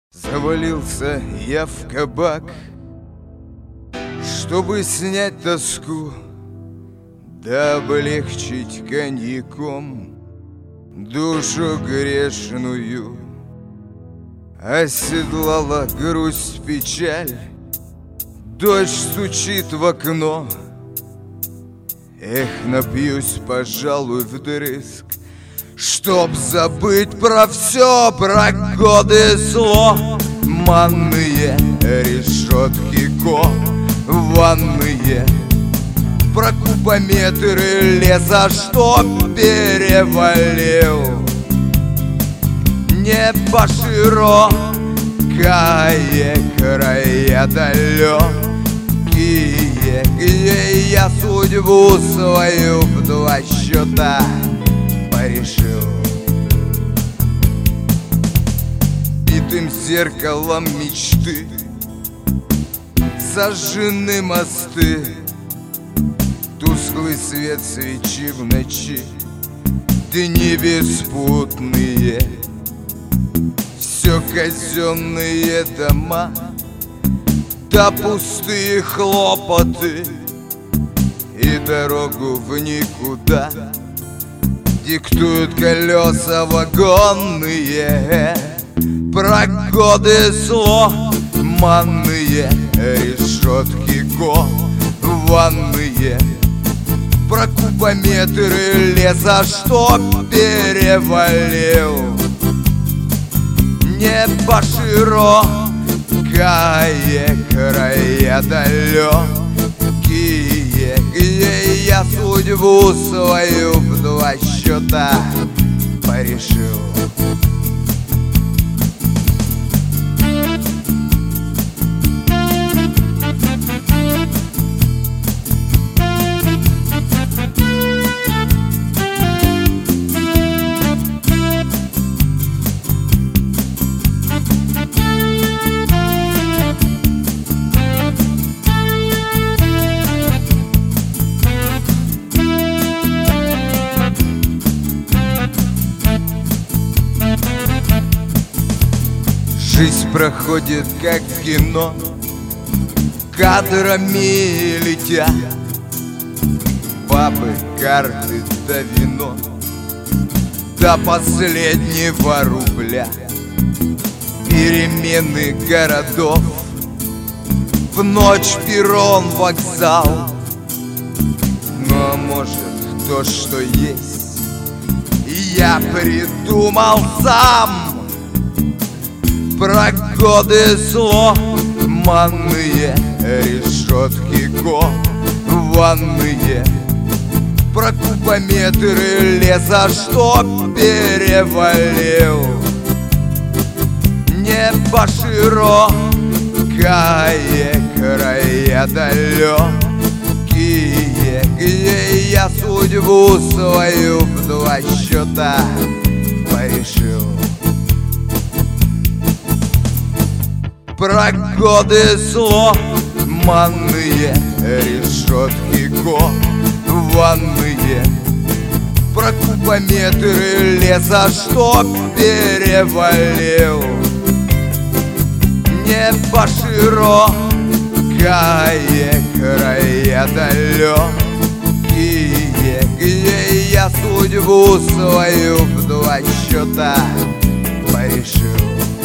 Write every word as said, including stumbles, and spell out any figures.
Завалился я в кабак, чтобы снять тоску, да облегчить коньяком душу грешную. Оседлала грусть, печаль, дождь стучит в окно. Эх, напьюсь, пожалуй, вдрызг, чтоб забыть про все, про годы сломанные, решетки кованные, про кубометры леса, что перевалил. Небо широкое, края далекие, где я судьбу свою в два счета порешил. Битым зеркалом мечты сожжены мосты, тусклый свет свечи в ночи, дни беспутные. Все казенные дома, да пустые хлопоты, и дорогу в никуда диктуют колеса вагонные. Про годы сломанные, решетки кованые, про кубометры леса, что перевалил. Небо широкое, края далекие, где я судьбу свою в два счета порешил. Жизнь проходит, как в кино, кадрами летя, бабы, карты да вино до последнего рубля. Перемены городов, в ночь перрон, вокзал. Но может то, что есть, я придумал сам. Про годы сломанные, решетки кованые, про кубометры леса, что перевалил. Небо широкое, края далекие, где я судьбу свою в два счета порешил. Про годы сломанные, решетки кованые, про кубометры леса, что перевалил. Небо широкое, края далекие, где я судьбу свою в два счета порешил.